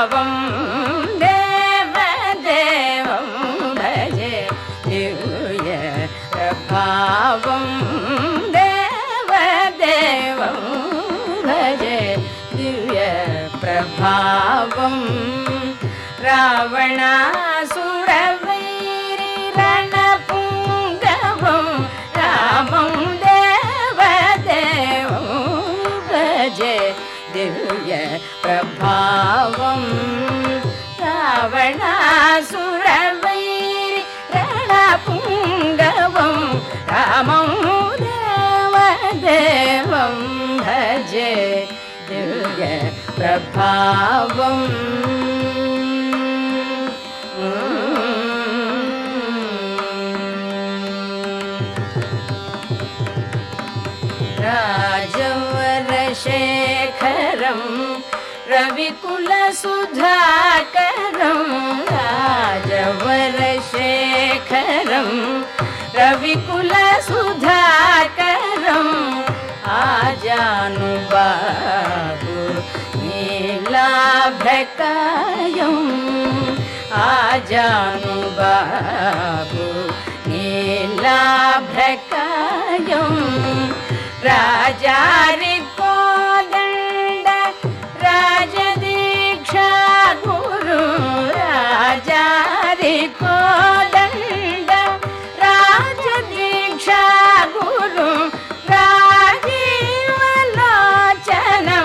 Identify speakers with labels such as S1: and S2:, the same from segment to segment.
S1: प्रभावं देवदेवं भजे दिव्य प्रभावं देवदेवं भजे दिव्य प्रभावं रावणासुरवैरिरणपुङ्गवं रामं देवदेवं भजे दिव्य प्रभावं रावणासुरवैरिरणपुङ्गवं रामं देवदेवं भजे दिव्य प्रभावं राजवरशेखरं रविकुलसुधाकरं राजवरशेखरं रविकुलसुधाकरम् आजानुबाहु नीलाभ्रकायम् आजानुबाहु नीलाभ्रकायम् राजारिकोदण्ड राजदीक्षा गुरु राजारिकोदण्ड राजदीक्षा गुरु राजीवलोचनं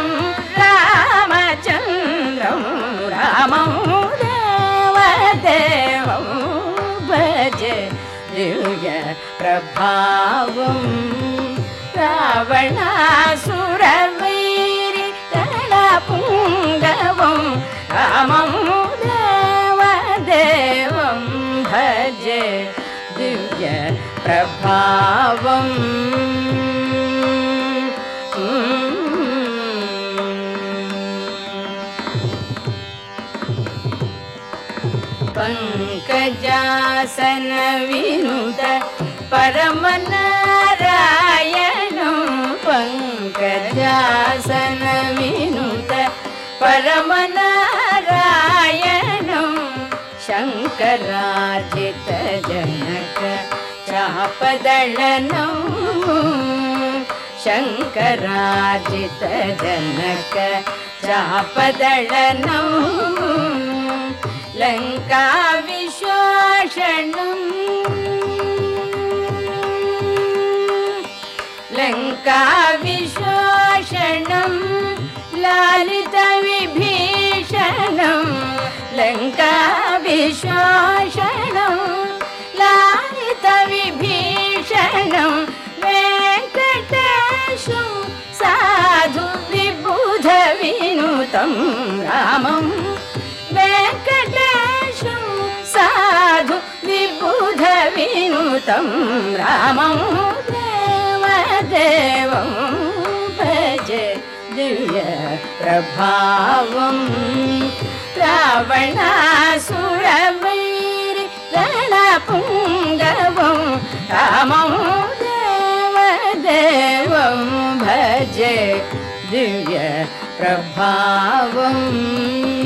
S1: रामचन्द्रं रामं देवदेवं भजे दिव्य प्रभावं रावणासुरवैरिरणपुङ्गवं रामं देवदेवं भजे दिव्य प्रभावं पंकजासन विनुत परमनारायणं पंकजासन विनुत परमनारायणं शङ्करार्जित जनक चापदलनं शङ्करार्जित जनक चापदलनं लंका विश्वासनं लंका विश्वासनं लालित विभीषणं लंका विश्वासनं लालित विभीषणं वेंकटेशं साधु विबुध विनुतं रामं वेंकटेशं साधु विबुध विनुतं रामं देवदेवं भजे दिव्य प्रभावं रावणासुरवैरिरणपुङ्गवं रामं देवदेवं भजे दिव्य प्रभावं